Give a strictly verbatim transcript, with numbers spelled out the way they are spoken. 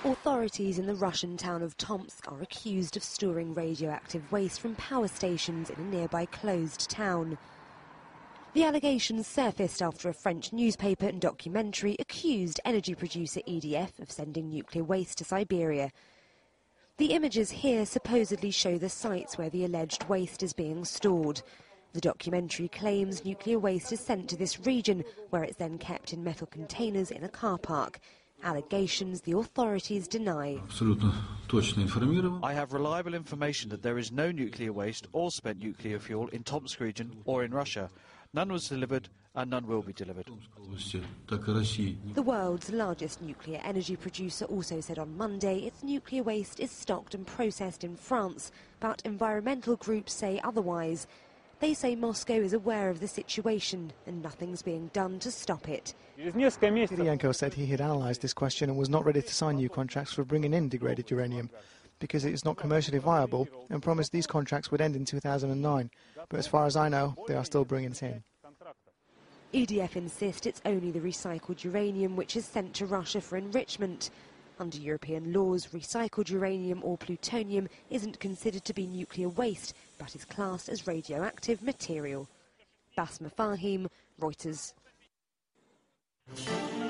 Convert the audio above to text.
Authorities in the Russian town of Tomsk are accused of storing radioactive waste from power stations in a nearby closed town. The allegations surfaced after a French newspaper and documentary accused energy producer E D F of sending nuclear waste to Siberia. The images here supposedly show the sites where the alleged waste is being stored. The documentary claims nuclear waste is sent to this region, where it's then kept in metal containers in a car park. Allegations the authorities deny. I have reliable information that there is no nuclear waste or spent nuclear fuel in Tomsk region or in Russia. None was delivered and none will be delivered. The world's largest nuclear energy producer also said on Monday its nuclear waste is stocked and processed in France, but environmental groups say otherwise. They say Moscow is aware of the situation and nothing's being done to stop it. Kiriyenko said he had analysed this question and was not ready to sign new contracts for bringing in degraded uranium because it is not commercially viable, and promised these contracts would end in two thousand nine. But as far as I know, they are still bringing it in. E D F insists it's only the recycled uranium which is sent to Russia for enrichment. Under European laws, recycled uranium or plutonium isn't considered to be nuclear waste, but is classed as radioactive material. Basma Fahim, Reuters.